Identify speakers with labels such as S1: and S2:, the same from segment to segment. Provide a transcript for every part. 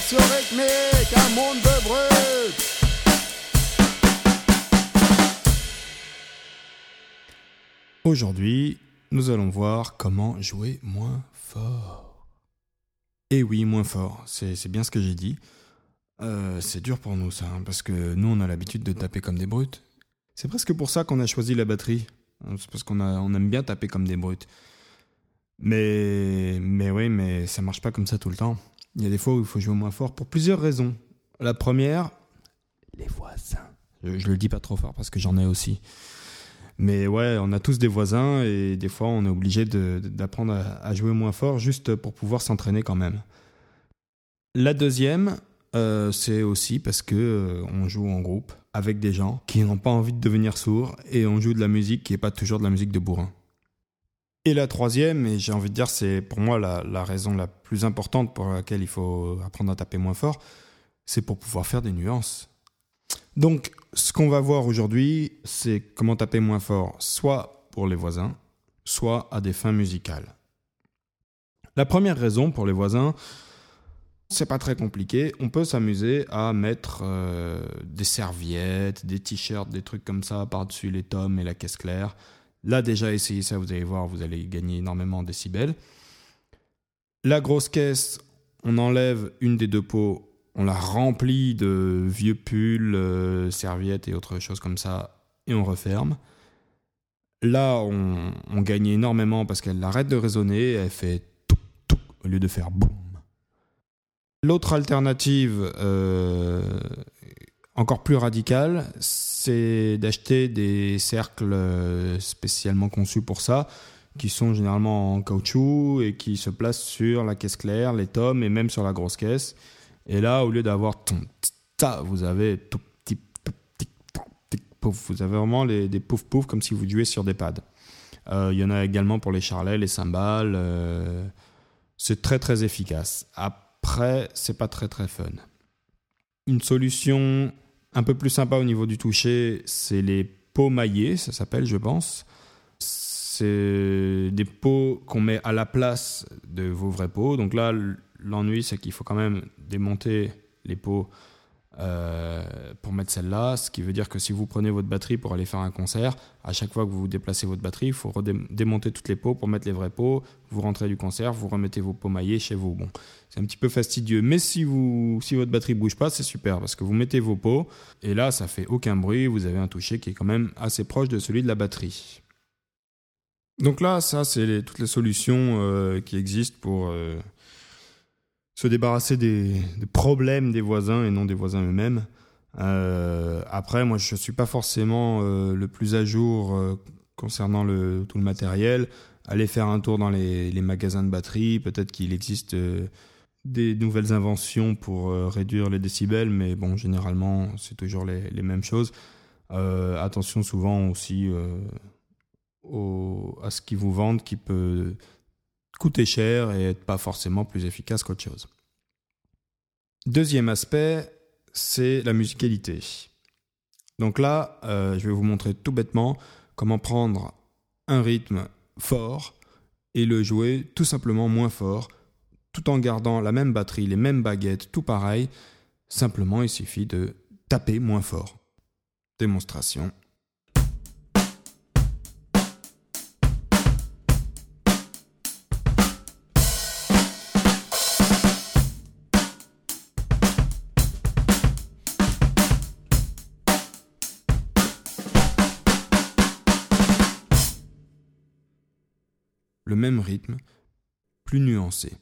S1: Section rythmique, un monde de brut.
S2: Aujourd'hui, nous allons voir comment jouer moins fort. Et oui, moins fort, c'est bien ce que j'ai dit. C'est dur pour nous ça, parce que nous on a l'habitude de taper comme des brutes. C'est presque pour ça qu'on a choisi la batterie. C'est parce on aime bien taper comme des brutes. Mais oui, mais ça marche pas comme ça tout le temps. Il y a des fois où il faut jouer moins fort pour plusieurs raisons. La première, les voisins. Je le dis pas trop fort parce que j'en ai aussi. Mais ouais, on a tous des voisins et des fois on est obligé d'apprendre à jouer moins fort juste pour pouvoir s'entraîner quand même. La deuxième, c'est aussi parce que on joue en groupe avec des gens qui n'ont pas envie de devenir sourds et on joue de la musique qui n'est pas toujours de la musique de bourrin. Et la troisième, et j'ai envie de dire c'est pour moi la raison la plus importante pour laquelle il faut apprendre à taper moins fort, c'est pour pouvoir faire des nuances. Donc, ce qu'on va voir aujourd'hui, c'est comment taper moins fort, soit pour les voisins, soit à des fins musicales. La première raison pour les voisins, c'est pas très compliqué. On peut s'amuser à mettre des serviettes, des t-shirts, des trucs comme ça par-dessus les tomes et la caisse claire. Là, déjà, essayez ça, vous allez voir, vous allez gagner énormément en décibels. La grosse caisse, on enlève une des deux pots, on la remplit de vieux pulls, serviettes et autres choses comme ça, et on referme. Là, on gagne énormément parce qu'elle arrête de résonner, elle fait touc, touc, au lieu de faire boum. L'autre alternative, encore plus radicale, c'est d'acheter des cercles spécialement conçus pour ça, qui sont généralement en caoutchouc et qui se placent sur la caisse claire, les tomes et même sur la grosse caisse. Et là, au lieu d'avoir ton ta, vous avez tout petit pouf. Vous avez vraiment des pouf pouf comme si vous jouiez sur des pads. Il y en a également pour les charlets, les cymbales. C'est très très efficace. Après, c'est pas très très fun. Une solution un peu plus sympa au niveau du toucher, c'est les pots maillés, ça s'appelle, je pense. C'est des pots qu'on met à la place de vos vrais pots. Donc là, l'ennui, c'est qu'il faut quand même démonter les pots pour mettre celle-là. Ce qui veut dire que si vous prenez votre batterie pour aller faire un concert, à chaque fois que vous déplacez votre batterie, il faut démonter toutes les pots pour mettre les vrais pots. Vous rentrez du concert, vous remettez vos pots maillés chez vous. Bon, c'est un petit peu fastidieux. Mais si votre batterie ne bouge pas, c'est super parce que vous mettez vos pots et là, ça ne fait aucun bruit. Vous avez un toucher qui est quand même assez proche de celui de la batterie. Donc là, ça, c'est toutes les solutions qui existent pour se débarrasser des problèmes des voisins et non des voisins eux-mêmes. Après, moi, je ne suis pas forcément le plus à jour concernant tout le matériel. Allez faire un tour dans les magasins de batterie. Peut-être qu'il existe des nouvelles inventions pour réduire les décibels, mais bon, généralement, c'est toujours les mêmes choses. Attention souvent aussi à ce qu'ils vous vendent qui peut coûter cher et être pas forcément plus efficace qu'autre chose. Deuxième aspect, c'est la musicalité. Donc là, je vais vous montrer tout bêtement comment prendre un rythme fort et le jouer tout simplement moins fort, tout en gardant la même batterie, les mêmes baguettes, tout pareil. Simplement, il suffit de taper moins fort. Démonstration. Le même rythme, plus nuancé.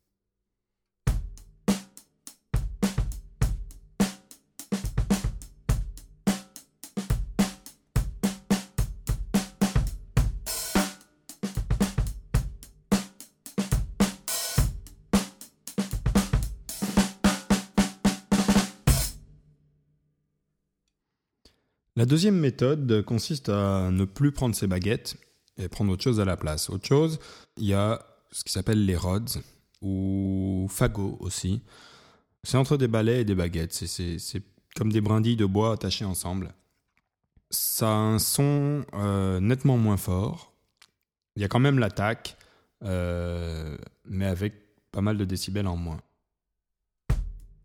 S2: La deuxième méthode consiste à ne plus prendre ses baguettes et prendre autre chose à la place. Autre chose, il y a ce qui s'appelle les rods ou fagots aussi. C'est entre des balais et des baguettes. C'est comme des brindilles de bois attachées ensemble. Ça a un son nettement moins fort. Il y a quand même l'attaque, mais avec pas mal de décibels en moins.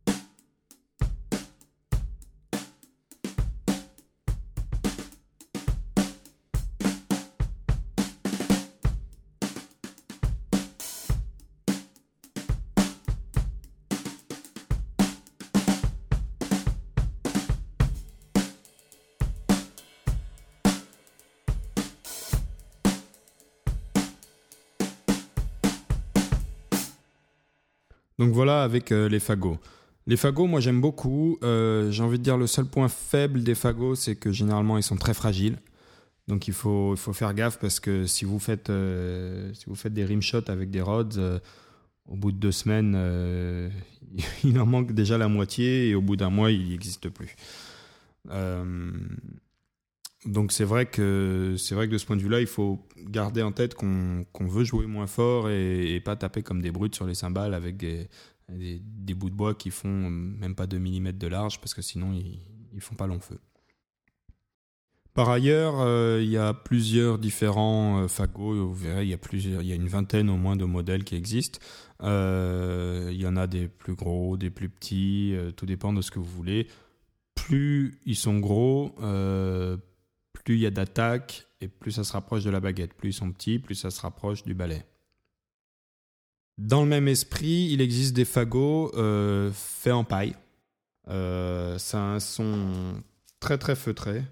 S2: Donc voilà avec les fagots. Les fagots, moi j'aime beaucoup. J'ai envie de dire le seul point faible des fagots, c'est que généralement ils sont très fragiles. Donc il faut faire gaffe parce que si vous faites des rimshots avec des rods, au bout de 2 semaines, il en manque déjà la moitié et au bout d'un mois, il n'existe plus. Donc c'est vrai que de ce point de vue-là, il faut garder en tête qu'on veut jouer moins fort et pas taper comme des brutes sur les cymbales avec des bouts de bois qui font même pas 2 mm de large parce que sinon ils font pas long feu. Par ailleurs, il y a plusieurs différents fagots. Vous verrez, il y a une vingtaine au moins de modèles qui existent. Il y en a des plus gros, des plus petits. Tout dépend de ce que vous voulez. Plus ils sont gros, plus il y a d'attaque et plus ça se rapproche de la baguette. Plus ils sont petits, plus ça se rapproche du balai. Dans le même esprit, il existe des fagots faits en paille. Ça a un son très très feutré.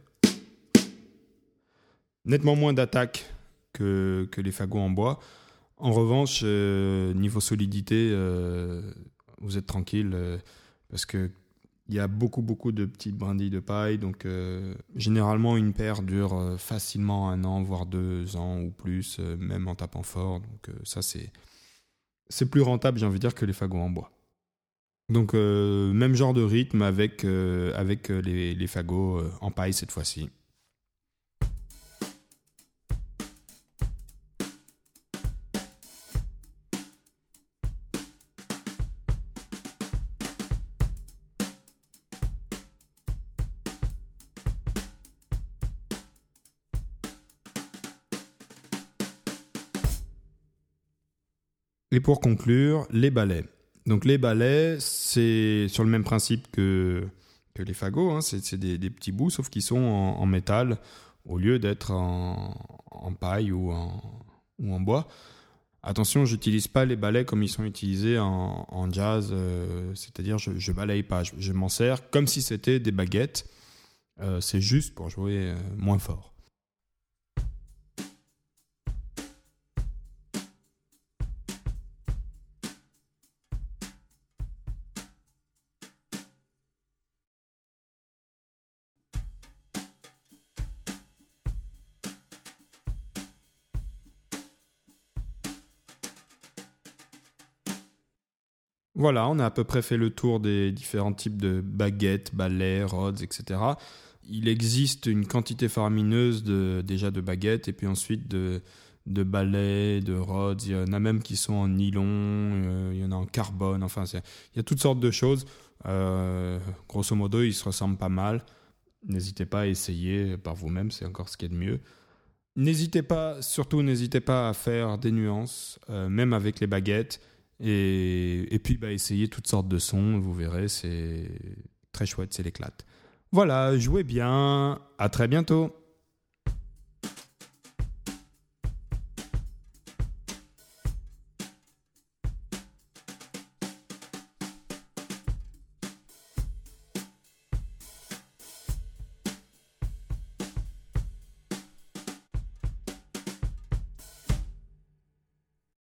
S2: Nettement moins d'attaque que les fagots en bois. En revanche, niveau solidité, vous êtes tranquille parce qu'il y a beaucoup de petites brindilles de paille. Donc, généralement, une paire dure facilement 1 an, voire 2 ans ou plus, même en tapant fort. Donc, ça, c'est plus rentable, j'ai envie de dire, que les fagots en bois. Donc, même genre de rythme avec les fagots en paille cette fois-ci. Et pour conclure, les balais. Donc les balais, c'est sur le même principe que les fagots, hein. C'est des petits bouts, sauf qu'ils sont en métal au lieu d'être en paille ou en bois. Attention, j'utilise pas les balais comme ils sont utilisés en jazz, c'est-à-dire je balaye pas, je m'en sers comme si c'était des baguettes. C'est juste pour jouer moins fort. Voilà, on a à peu près fait le tour des différents types de baguettes, balais, rods, etc. Il existe une quantité faramineuse déjà de baguettes et puis ensuite de balais, de rods. Il y en a même qui sont en nylon, il y en a en carbone. Enfin, il y a toutes sortes de choses. Grosso modo, ils se ressemblent pas mal. N'hésitez pas à essayer par vous-même, c'est encore ce qu'il y a de mieux. Surtout n'hésitez pas à faire des nuances, même avec les baguettes. Et puis essayez toutes sortes de sons, vous verrez, c'est très chouette, c'est l'éclate. Voilà, jouez bien, à très bientôt.